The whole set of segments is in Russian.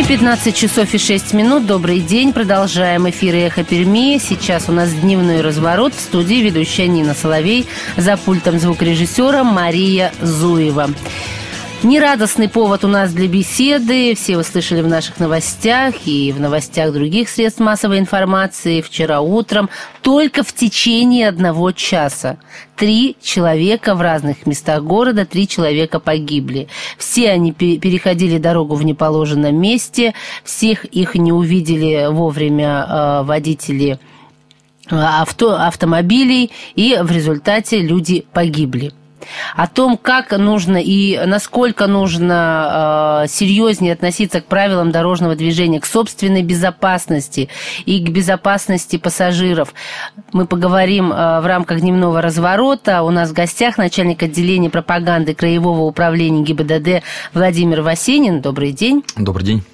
Перми, 15 часов и 6 минут. Добрый день. Продолжаем эфир «Эхо Перми». Сейчас у нас дневной разворот. В студии ведущая Нина Соловей. За пультом звукорежиссера Мария Зуева. Нерадостный повод у нас для беседы. Все вы слышали в наших новостях и в новостях других средств массовой информации. Вчера утром только в течение 1 часа 3 человека в разных местах города, 3 человека погибли. Все они переходили дорогу в неположенном месте. Всех их не увидели вовремя водители автомобилей. И в результате люди погибли. О том, как нужно и насколько нужно серьезнее относиться к правилам дорожного движения, к собственной безопасности и к безопасности пассажиров, мы поговорим в рамках дневного разворота. У нас в гостях начальник отделения пропаганды Краевого управления ГИБДД Владимир Васенин. Добрый день. Добрый день.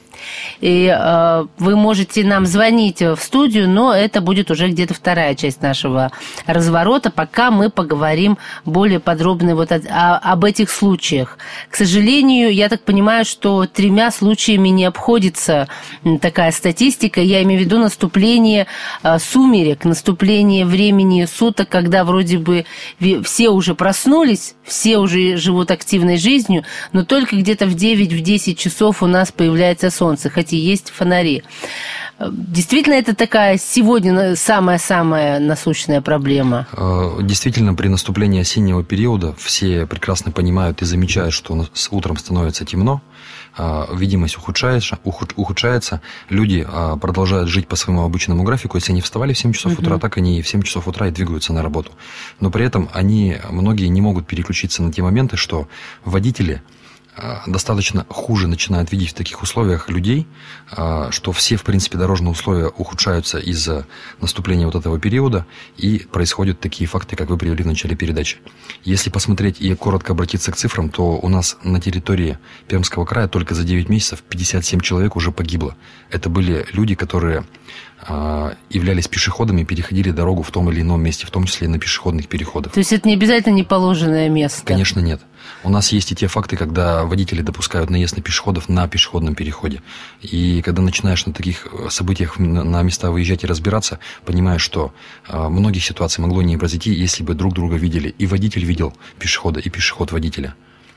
И вы можете нам звонить в студию, но это будет уже где-то вторая часть нашего разворота, пока мы поговорим более подробно вот об этих случаях. К сожалению, я так понимаю, что 3 случаями не обходится такая статистика. Я имею в виду наступление сумерек, наступление времени суток, когда вроде бы все уже проснулись, все уже живут активной жизнью, но только где-то в 9-10 часов у нас появляется солнце, хотя есть фонари. Действительно, это такая сегодня самая-самая насущная проблема? Действительно, при наступлении осеннего периода все прекрасно понимают и замечают, что утром становится темно, видимость ухудшается, люди продолжают жить по своему обычному графику. Если они вставали в 7 часов утра, так они в 7 часов утра и двигаются на работу. Но при этом многие не могут переключиться на те моменты, что водители достаточно хуже начинают видеть в таких условиях людей, что все, в принципе, дорожные условия ухудшаются из-за наступления вот этого периода, и происходят такие факты, как вы привели в начале передачи. Если посмотреть и коротко обратиться к цифрам, то у нас на территории Пермского края только за 9 месяцев 57 человек уже погибло. Это были люди, которые являлись пешеходами, переходили дорогу в том или ином месте, в том числе и на пешеходных переходах. То есть это не обязательно неположенное место? Конечно, нет. У нас есть и те факты, когда водители допускают наезд на пешеходов на пешеходном переходе. И когда начинаешь на таких событиях на места выезжать и разбираться, понимаешь, что многих ситуаций могло не произойти, если бы друг друга видели. И водитель видел пешехода, и пешеход водителя.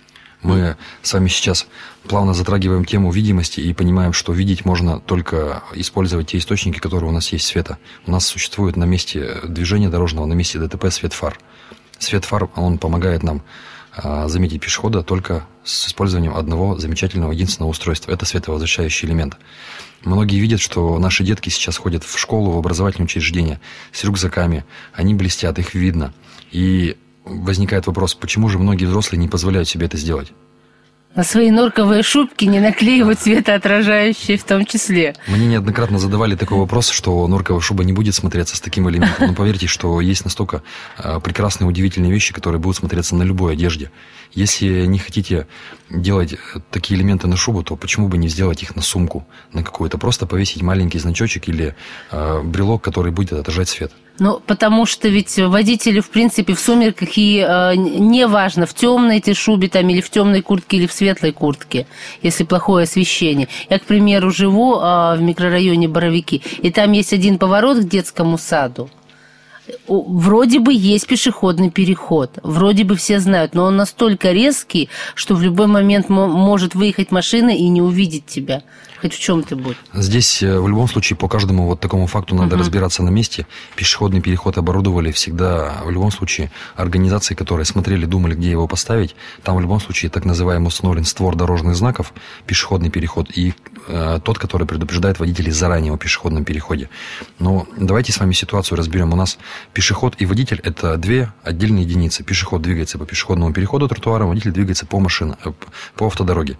Мы с вами сейчас плавно затрагиваем тему видимости и понимаем, что видеть можно только использовать те источники, которые у нас есть света. У нас существует на месте движения дорожного, на месте ДТП свет фар. Свет фар, он помогает нам заметить пешехода только с использованием одного замечательного единственного устройства. Это световозвращающий элемент. Многие видят, что наши детки сейчас ходят в школу, в образовательные учреждения с рюкзаками. Они блестят, их видно. И возникает вопрос, почему же многие взрослые не позволяют себе это сделать? На свои норковые шубки не наклеивают светоотражающие в том числе. Мне неоднократно задавали такой вопрос, что норковая шуба не будет смотреться с таким элементом. Но поверьте, что есть настолько прекрасные, удивительные вещи, которые будут смотреться на любой одежде. Если не хотите делать такие элементы на шубу, то почему бы не сделать их на сумку, на какую-то? Просто повесить маленький значочек или брелок, который будет отражать свет. Ну, потому что ведь водителю, в принципе, в сумерках и не важно, в темной этой шубе там, или в темной куртке, или в светлой куртке, если плохое освещение. Я, к примеру, живу в микрорайоне Боровики, и там есть один поворот к детскому саду. Вроде бы есть пешеходный переход, вроде бы все знают, но он настолько резкий, что в любой момент может выехать машина и не увидеть тебя. Хоть в чем ты будь. Здесь в любом случае по каждому вот такому факту надо разбираться на месте. Пешеходный переход оборудовали всегда, в любом случае, организации, которые смотрели, думали, где его поставить. Там в любом случае так называемый установлен створ дорожных знаков, пешеходный переход, и тот, который предупреждает водителей заранее о пешеходном переходе. Но давайте с вами ситуацию разберем. У нас пешеход и водитель – это 2 отдельные единицы. Пешеход двигается по пешеходному переходу тротуара, водитель двигается по автодороге.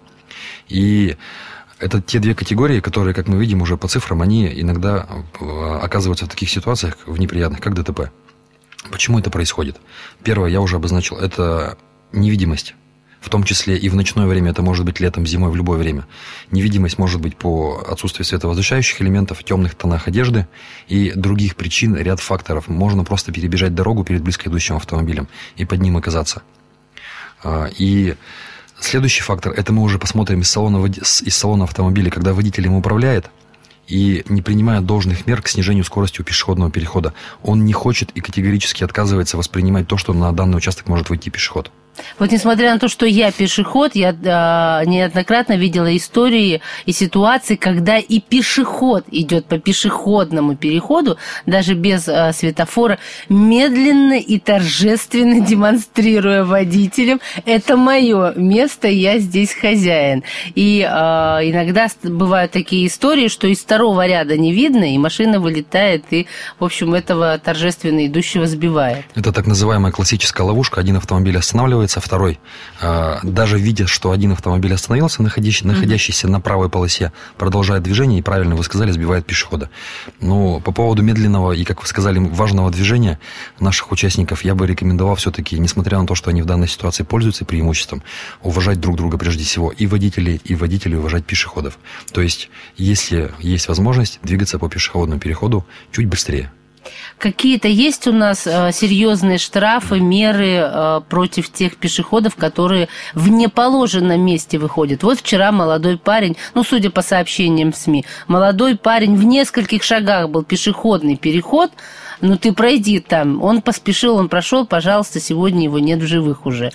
И это те 2 категории, которые, как мы видим уже по цифрам, они иногда оказываются в таких ситуациях, в неприятных, как ДТП. Почему это происходит? Первое, я уже обозначил, это невидимость. В том числе и в ночное время, это может быть летом, зимой, в любое время. Невидимость может быть по отсутствию световозвращающих элементов, темных тонах одежды и других причин, ряд факторов. Можно просто перебежать дорогу перед близко идущим автомобилем и под ним оказаться. И Следующий фактор, это мы уже посмотрим из салона автомобиля, когда водитель им управляет и не принимает должных мер к снижению скорости у пешеходного перехода. Он не хочет и категорически отказывается воспринимать то, что на данный участок может выйти пешеход. Вот несмотря на то, что я пешеход, я неоднократно видела истории и ситуации, когда и пешеход идет по пешеходному переходу, даже без светофора, медленно и торжественно демонстрируя водителям: это мое место, я здесь хозяин. И иногда бывают такие истории, что из второго ряда не видно, и машина вылетает, и, в общем, этого торжественно идущего сбивает. Это так называемая классическая ловушка. Один автомобиль останавливается, второй, даже видя, что один автомобиль остановился, находящийся на правой полосе, продолжает движение и, правильно вы сказали, сбивает пешехода. Но по поводу медленного и, как вы сказали, важного движения наших участников, я бы рекомендовал все-таки, несмотря на то, что они в данной ситуации пользуются преимуществом, уважать друг друга прежде всего, и водителей уважать пешеходов. То есть, если есть возможность, двигаться по пешеходному переходу чуть быстрее. Какие-то есть у нас серьезные штрафы, меры против тех пешеходов, которые в неположенном месте выходят? Вот вчера молодой парень, судя по сообщениям в СМИ, молодой парень, в нескольких шагах был пешеходный переход, ты пройди там. Он поспешил, он прошел, пожалуйста, сегодня его нет в живых уже.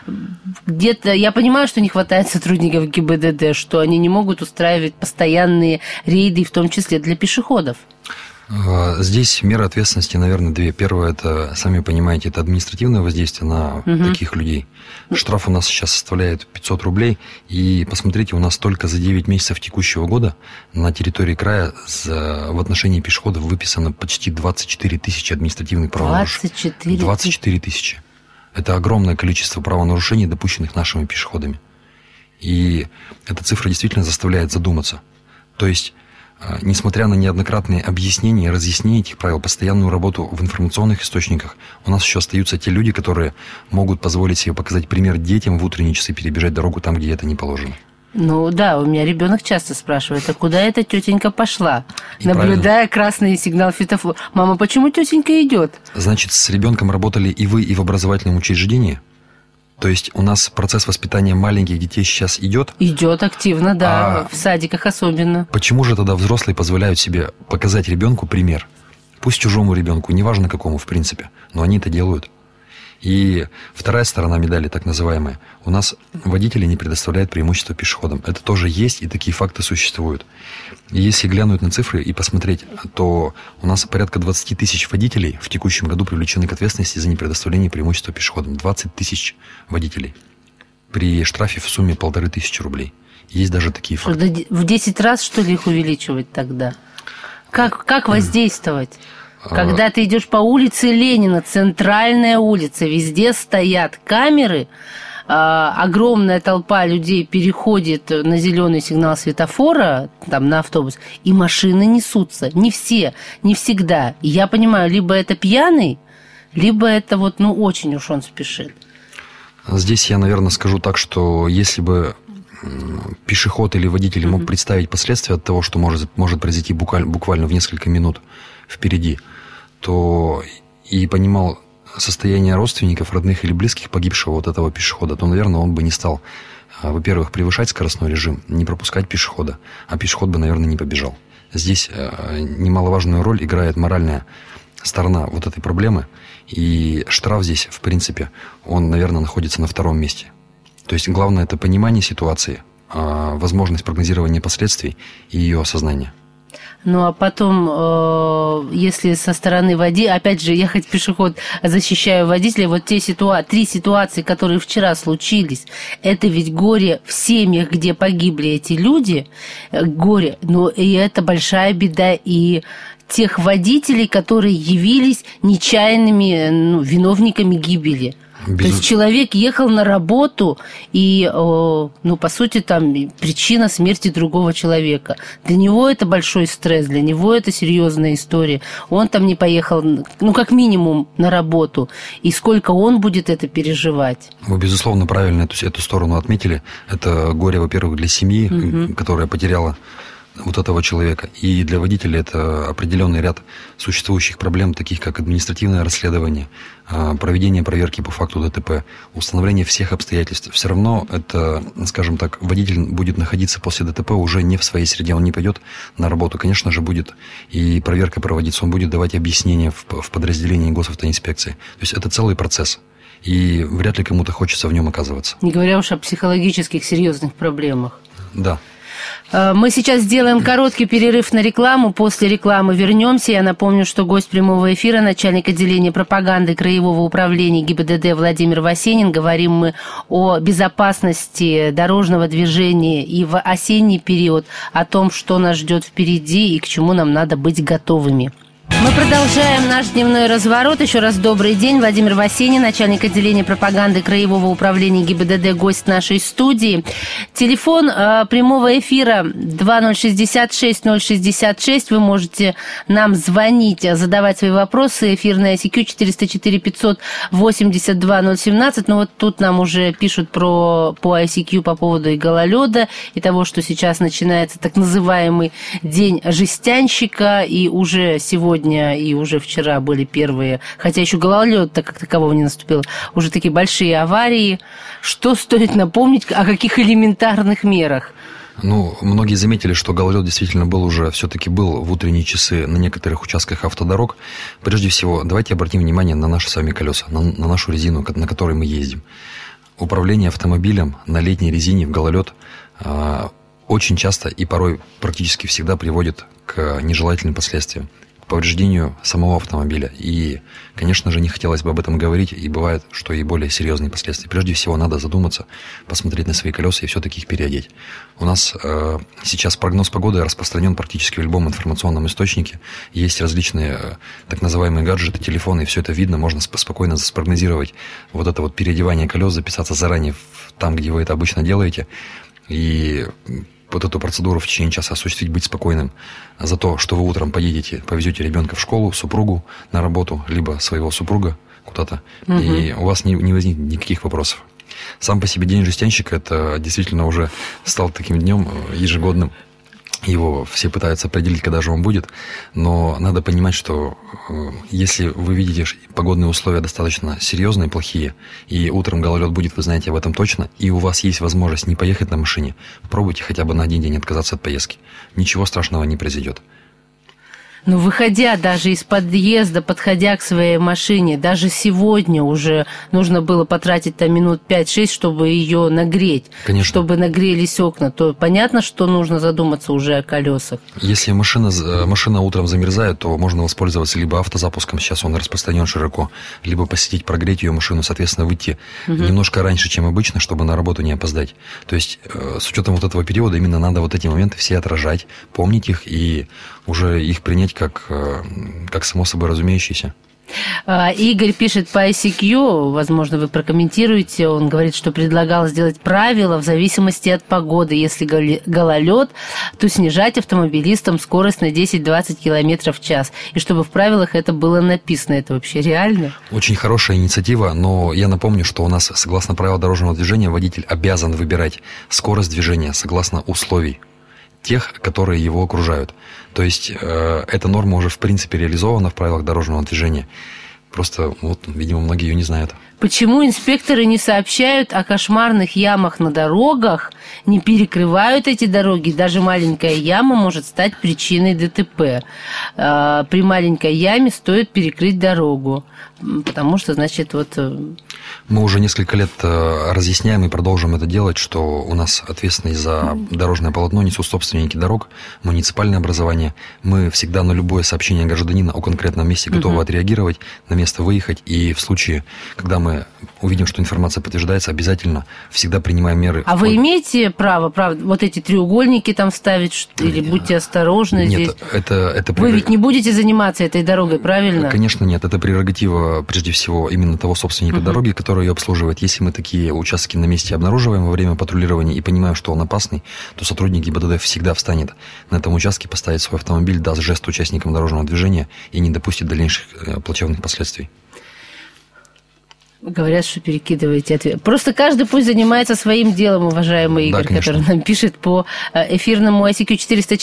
Где-то, я понимаю, что не хватает сотрудников ГИБДД, что они не могут устраивать постоянные рейды, в том числе для пешеходов. Здесь меры ответственности, наверное, две. Первое, это, сами понимаете, это административное воздействие на таких людей. Штраф у нас сейчас составляет 500 рублей. И посмотрите, у нас только за 9 месяцев текущего года на территории края в отношении пешеходов выписано почти 24 тысячи административных правонарушений. 24 тысячи. Это огромное количество правонарушений, допущенных нашими пешеходами. И эта цифра действительно заставляет задуматься. То есть, несмотря на неоднократные объяснения и разъяснения этих правил, постоянную работу в информационных источниках, у нас еще остаются те люди, которые могут позволить себе показать пример детям в утренние часы, перебежать дорогу там, где это не положено. Да, у меня ребенок часто спрашивает: а куда эта тетенька пошла? И наблюдая красный сигнал светофора. Мама, почему тетенька идет? Значит, с ребенком работали и вы, и в образовательном учреждении? То есть у нас процесс воспитания маленьких детей сейчас идет? Идет активно, да, в садиках особенно. Почему же тогда взрослые позволяют себе показать ребенку пример? Пусть чужому ребенку, неважно какому в принципе, но они это делают. И вторая сторона медали, так называемая, у нас водители не предоставляют преимущество пешеходам. Это тоже есть, и такие факты существуют. И если глянуть на цифры и посмотреть, то у нас порядка 20 тысяч водителей в текущем году привлечены к ответственности за непредоставление преимущества пешеходам. 20 тысяч водителей. При штрафе в сумме 1500 рублей. Есть даже такие факты. В 10 раз, что ли, их увеличивать тогда? Как воздействовать? Когда ты идешь по улице Ленина, центральная улица, везде стоят камеры, огромная толпа людей переходит на зеленый сигнал светофора, там, на автобус, и машины несутся. Не все, не всегда. И я понимаю, либо это пьяный, либо это очень уж он спешит. Здесь я, наверное, скажу так, что если бы пешеход или водитель мог представить последствия от того, что может произойти буквально в несколько минут впереди, то и понимал состояние родственников, родных или близких погибшего вот этого пешехода, то, наверное, он бы не стал, во-первых, превышать скоростной режим, не пропускать пешехода, а пешеход бы, наверное, не побежал. Здесь немаловажную роль играет моральная сторона вот этой проблемы, и штраф здесь, в принципе, он, наверное, находится на втором месте. То есть главное – это понимание ситуации, возможность прогнозирования последствий и ее осознание. А потом, если со стороны водителя, опять же, я хоть пешеход защищаю водителя, вот те три ситуации, которые вчера случились, это ведь горе в семьях, где погибли эти люди, горе, и это большая беда и тех водителей, которые явились нечаянными виновниками гибели. То есть человек ехал на работу, и, по сути, там причина смерти другого человека. Для него это большой стресс, для него это серьезная история. Он там не поехал, как минимум, на работу. И сколько он будет это переживать? Вы, безусловно, правильно эту сторону отметили. Это горе, во-первых, для семьи, которая потеряла вот этого человека. И для водителя это определенный ряд существующих проблем, таких как административное расследование, проведение проверки по факту ДТП, установление всех обстоятельств. Все равно это, скажем так, водитель будет находиться после ДТП уже не в своей среде, он не пойдет на работу. Конечно же, будет и проверка проводиться, он будет давать объяснения в подразделении госавтоинспекции. То есть это целый процесс. И вряд ли кому-то хочется в нем оказываться. Не говоря уж о психологических серьезных проблемах. Да. Мы сейчас сделаем короткий перерыв на рекламу. После рекламы вернемся. Я напомню, что гость прямого эфира, начальник отделения пропаганды Краевого управления ГИБДД Владимир Васенин. Говорим мы о безопасности дорожного движения и в осенний период, о том, что нас ждет впереди и к чему нам надо быть готовыми. Мы продолжаем наш дневной разворот. Еще раз добрый день. Владимир Васенин, начальник отделения пропаганды Краевого управления ГИБДД, гость нашей студии. Телефон прямого эфира 2060-6066. Вы можете нам звонить, задавать свои вопросы. Эфирная ICQ 404-582-017. Ну вот тут нам уже пишут по ICQ по поводу и гололеда, и того, что сейчас начинается так называемый день жестянщика, и уже сегодня и уже вчера были первые, хотя еще гололед-то как такового не наступило, уже такие большие аварии. Что стоит напомнить, о каких элементарных мерах? Ну, многие заметили, что гололед действительно все-таки был в утренние часы на некоторых участках автодорог. Прежде всего, давайте обратим внимание на наши с вами колеса, на нашу резину, на которой мы ездим. Управление автомобилем на летней резине в гололед очень часто и порой практически всегда приводит к нежелательным последствиям, повреждению самого автомобиля. И, конечно же, не хотелось бы об этом говорить, и бывает, что и более серьезные последствия. Прежде всего, надо задуматься, посмотреть на свои колеса и все-таки их переодеть. У нас сейчас прогноз погоды распространен практически в любом информационном источнике. Есть различные так называемые гаджеты, телефоны, и все это видно, можно спокойно спрогнозировать вот это вот переодевание колес, записаться заранее там, где вы это обычно делаете, и вот эту процедуру в течение часа осуществить, быть спокойным за то, что вы утром поедете, повезете ребенка в школу, супругу на работу, либо своего супруга куда-то, и у вас не возникнет никаких вопросов. Сам по себе день жестянщика, это действительно уже стал таким днем ежегодным. Его все пытаются определить, когда же он будет, но надо понимать, что если вы видите погодные условия достаточно серьезные, плохие, и утром гололед будет, вы знаете об этом точно, и у вас есть возможность не поехать на машине, пробуйте хотя бы на один день отказаться от поездки. Ничего страшного не произойдет. Но выходя даже из подъезда, подходя к своей машине, даже сегодня уже нужно было потратить там минут 5-6, чтобы ее нагреть, конечно, чтобы нагрелись окна, то понятно, что нужно задуматься уже о колесах. Если машина утром замерзает, то можно воспользоваться либо автозапуском, сейчас он распространен широко, либо посетить, прогреть ее машину, соответственно, выйти немножко раньше, чем обычно, чтобы на работу не опоздать. То есть с учетом вот этого периода именно надо вот эти моменты все отражать, помнить их и уже их принять как само собой разумеющиеся. Игорь пишет по ICQ, возможно, вы прокомментируете, он говорит, что предлагал сделать правила в зависимости от погоды. Если гололед, то снижать автомобилистам скорость на 10-20 км в час. И чтобы в правилах это было написано. Это вообще реально? Очень хорошая инициатива, но я напомню, что у нас, согласно правилам дорожного движения, водитель обязан выбирать скорость движения согласно условий тех, которые его окружают. То есть эта норма уже в принципе реализована в правилах дорожного движения. Просто, видимо, многие ее не знают. Почему инспекторы не сообщают о кошмарных ямах на дорогах, не перекрывают эти дороги? Даже маленькая яма может стать причиной ДТП. При маленькой яме стоит перекрыть дорогу, потому что, значит, Мы уже несколько лет разъясняем и продолжим это делать, что у нас ответственность за дорожное полотно несут собственники дорог, муниципальное образование. Мы всегда на любое сообщение гражданина о конкретном месте готовы отреагировать, на место выехать, и в случае, когда мы увидим, что информация подтверждается, обязательно всегда принимаем меры. А вы имеете право, вот эти треугольники там ставить, или будьте осторожны здесь? Нет, это Вы ведь не будете заниматься этой дорогой, правильно? Конечно, нет. Это прерогатива, прежде всего, именно того собственника дороги, который ее обслуживает. Если мы такие участки на месте обнаруживаем во время патрулирования и понимаем, что он опасный, то сотрудник ГИБДД всегда встанет на этом участке, поставит свой автомобиль, даст жест участникам дорожного движения и не допустит дальнейших плачевных последствий. Говорят, что перекидываете ответ. Просто каждый пусть занимается своим делом, уважаемый Игорь, да, который нам пишет по эфирному ICQ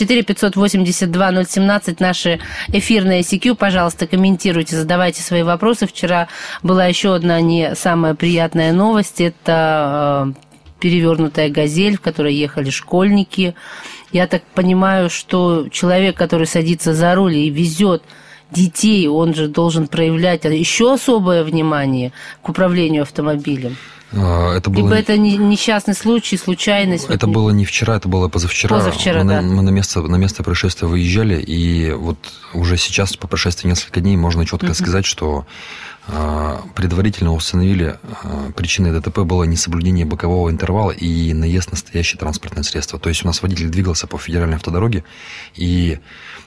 404-582-017, наши эфирные ICQ. Пожалуйста, комментируйте, задавайте свои вопросы. Вчера была еще одна не самая приятная новость. Это перевернутая «Газель», в которой ехали школьники. Я так понимаю, что человек, который садится за руль и везет детей, он же должен проявлять еще особое внимание к управлению автомобилем. Либо это несчастный случай, случайность. Это было не вчера, это было позавчера. Да. Мы на место происшествия выезжали, и вот уже сейчас, по прошествии нескольких дней, можно четко сказать, что предварительно установили причиной ДТП было несоблюдение бокового интервала и наезд на стоящее транспортное средство. То есть у нас водитель двигался по федеральной автодороге и,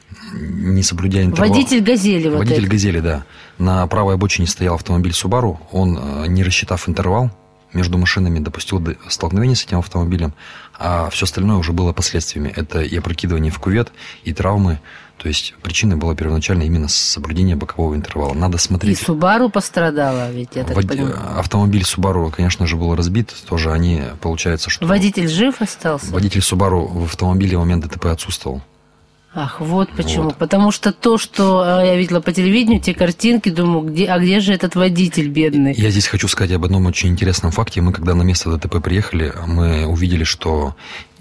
не соблюдя интервал... Водитель «Газели». Водитель «Газели», да. На правой обочине стоял автомобиль «Субару». Он, не рассчитав интервал между машинами, допустил столкновение с этим автомобилем, а все остальное уже было последствиями. Это и опрокидывание в кювет, и травмы. То есть причиной было первоначально именно соблюдение бокового интервала. Надо смотреть. И «Субару» пострадала, ведь я так понимаю. Автомобиль «Субару», конечно же, был разбит. Тоже они, получается, что... Водитель жив остался? Водитель «Субару» в автомобиле в момент ДТП отсутствовал. Ах, вот почему. Вот. Потому что то, что я видела по телевидению, те картинки, думаю, где же этот водитель бедный? Я здесь хочу сказать об одном очень интересном факте. Мы, когда на место ДТП приехали, мы увидели, что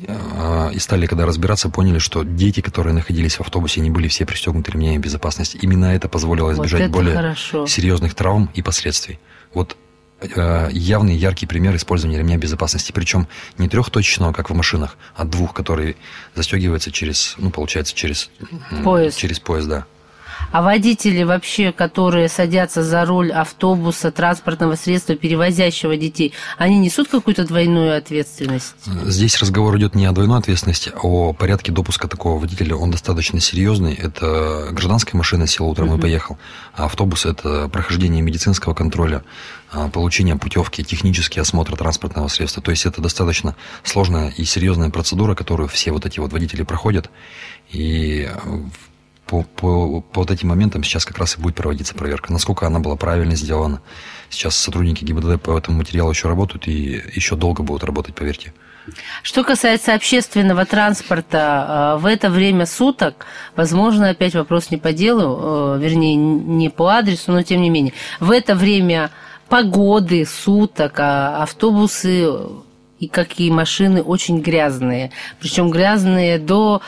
и стали, когда разбираться, поняли, что дети, которые находились в автобусе, не были все пристегнуты ремнями безопасности. Именно это позволило избежать более серьезных травм и последствий. Вот явный, яркий пример использования ремня безопасности. Причем не трехточечного, как в машинах, а двух, который застегивается через, получается, через пояс. Через пояс, да. А водители вообще, которые садятся за руль автобуса, транспортного средства, перевозящего детей, они несут какую-то двойную ответственность? Здесь разговор идет не о двойной ответственности, а о порядке допуска такого водителя. Он достаточно серьезный. Это гражданская машина села утром и поехал, а автобус – это прохождение медицинского контроля, получение путевки, технический осмотр транспортного средства. То есть это достаточно сложная и серьезная процедура, которую все вот эти вот водители проходят. И по вот этим моментам сейчас как раз и будет проводиться проверка, насколько она была правильно сделана. Сейчас сотрудники ГИБДД по этому материалу еще работают и еще долго будут работать, поверьте. Что касается общественного транспорта, в это время суток, возможно, опять вопрос не по делу, вернее, не по адресу, но тем не менее, в это время погоды суток автобусы и какие машины очень грязные. Причем грязные до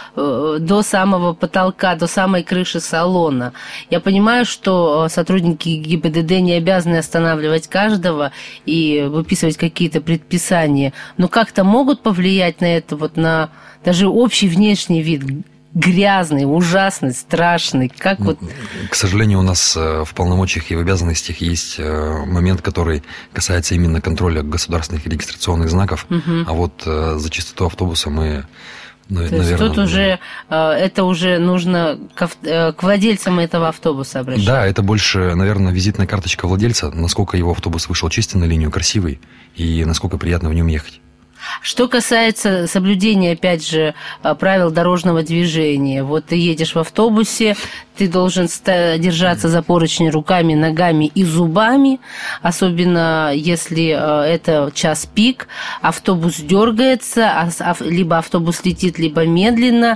самого потолка, до самой крыши салона. Я понимаю, что сотрудники ГИБДД не обязаны останавливать каждого и выписывать какие-то предписания, но как-то могут повлиять на это, на даже общий внешний вид. Грязный, ужасный, страшный. Как К сожалению, у нас в полномочиях и в обязанностях есть момент, который касается именно контроля государственных регистрационных знаков. А вот за чистоту автобуса мы, наверное... То есть тут уже это уже нужно к владельцам этого автобуса обращаться? Да, это больше, наверное, визитная карточка владельца, насколько его автобус вышел чистый на линию, красивый, и насколько приятно в нем ехать. Что касается соблюдения, опять же, правил дорожного движения. Вот ты едешь в автобусе, ты должен держаться за поручни руками, ногами и зубами, особенно если это час пик, автобус дергается, либо автобус летит, либо медленно,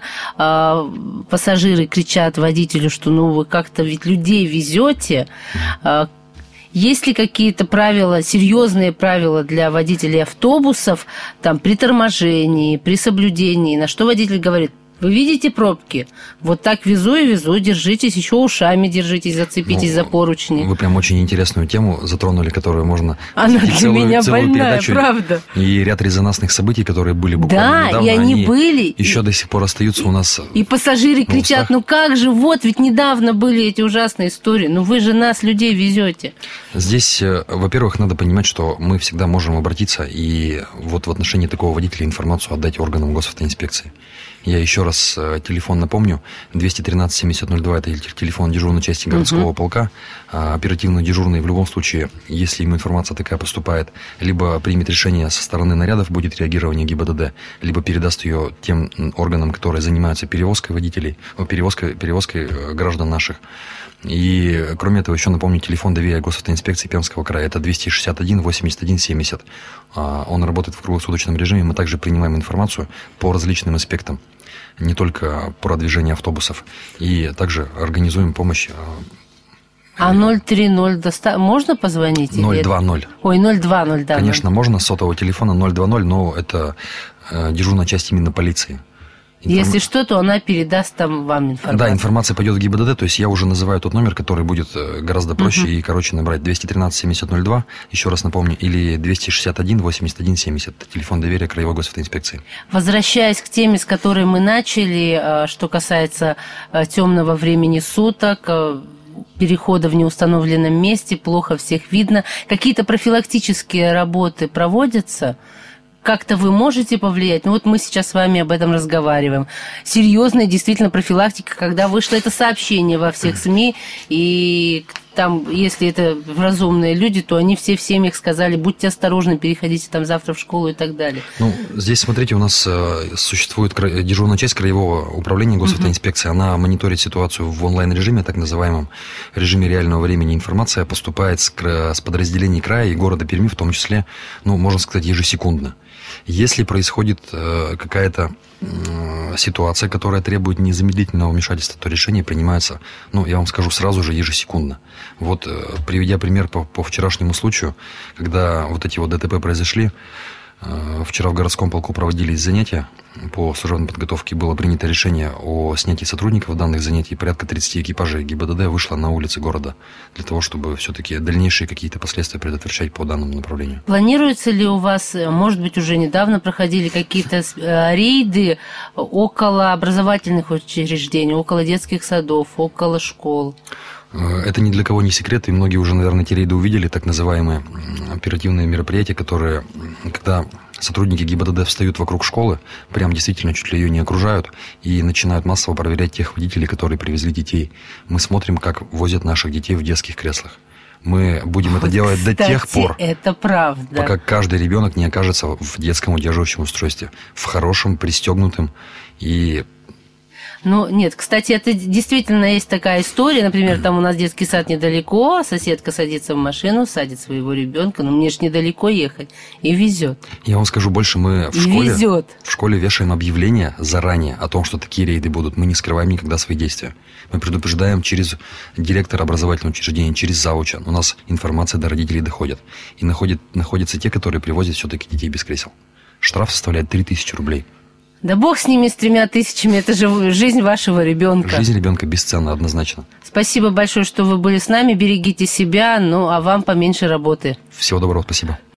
пассажиры кричат водителю, что вы как-то ведь людей везете. Есть ли какие-то правила, серьезные правила для водителей автобусов, при торможении, при соблюдении, на что водитель говорит: вы видите пробки? Вот так везу и везу, держитесь, еще ушами держитесь, зацепитесь за поручни. Вы прям очень интересную тему затронули, которую можно... Она для меня больная, правда. И ряд резонансных событий, которые были буквально недавно. Да, и они были. Еще до сих пор остаются у нас... И пассажиры кричат: как же, ведь недавно были эти ужасные истории, вы же нас, людей, везете. Здесь, во-первых, надо понимать, что мы всегда можем обратиться и в отношении такого водителя информацию отдать органам госавтоинспекции. Я еще раз телефон напомню. 213-7002 – это телефон дежурной части городского полка. Оперативно дежурный в любом случае, если ему информация такая поступает, либо примет решение со стороны нарядов, будет реагирование ГИБДД, либо передаст ее тем органам, которые занимаются перевозкой водителей, перевозкой граждан наших. И, кроме этого, еще напомню, телефон доверия госавтоинспекции Пермского края. Это 261-81-70. Он работает в круглосуточном режиме. Мы также принимаем информацию по различным аспектам, не только про движение автобусов. И также организуем помощь. А 030 можно позвонить? 020. Ой, 020, да. Конечно, можно с сотового телефона 020, но это дежурная часть именно полиции. Если что, то она передаст там вам информацию. Да, информация пойдет в ГИБДД, то есть я уже называю тот номер, который будет гораздо проще и короче набрать. 213-7002, еще раз напомню, или 261-81-70, телефон доверия Краевой госавтоинспекции. Возвращаясь к теме, с которой мы начали, что касается темного времени суток, перехода в неустановленном месте, плохо всех видно, какие-то профилактические работы проводятся? Как-то вы можете повлиять? Ну вот мы сейчас с вами об этом разговариваем. Серьезная действительно профилактика, когда вышло это сообщение во всех СМИ, и там, если это разумные люди, то они все в семьях сказали, будьте осторожны, переходите там завтра в школу и так далее. Ну, здесь, смотрите, у нас существует дежурная часть Краевого управления госавтоинспекции. Она мониторит ситуацию в онлайн-режиме, так называемом режиме реального времени. Информация поступает с подразделений края и города Перми, в том числе, ну, можно сказать, ежесекундно. Если происходит какая-то ситуация, которая требует незамедлительного вмешательства, то решение принимается, ну, я вам скажу, сразу же, ежесекундно. Вот, приведя пример по вчерашнему случаю, когда вот эти вот ДТП произошли, вчера в городском полку проводились занятия по служебной подготовке. Было принято решение о снятии сотрудников данных занятий. Порядка 30 экипажей ГИБДД вышло на улицы города для того, чтобы все-таки дальнейшие какие-то последствия предотвращать по данному направлению. Планируется ли у вас, может быть, уже недавно проходили какие-то рейды около образовательных учреждений, около детских садов, около школ? Это ни для кого не секрет, и многие уже, наверное, эти рейды увидели, так называемые оперативные мероприятия, которые, когда сотрудники ГИБДД встают вокруг школы, прям действительно чуть ли ее не окружают, и начинают массово проверять тех водителей, которые привезли детей. Мы смотрим, как возят наших детей в детских креслах. Мы будем это делать до тех пор, это правда, пока каждый ребенок не окажется в детском удерживающем устройстве, в хорошем, пристегнутом и... Ну, нет, кстати, это действительно есть такая история. Например, там у нас детский сад недалеко, соседка садится в машину, садит своего ребенка, но мне ж недалеко ехать, и везет. Я вам скажу больше, мы в школе вешаем объявления заранее о том, что такие рейды будут. Мы не скрываем никогда свои действия. Мы предупреждаем через директора образовательного учреждения, через завуча. У нас информация до родителей доходит. И находятся те, которые привозят все-таки детей без кресел. Штраф составляет 3000 рублей. Да бог с ними, с 3000, это же жизнь вашего ребенка. Жизнь ребенка бесценна, однозначно. Спасибо большое, что вы были с нами, берегите себя, ну а вам поменьше работы. Всего доброго, спасибо.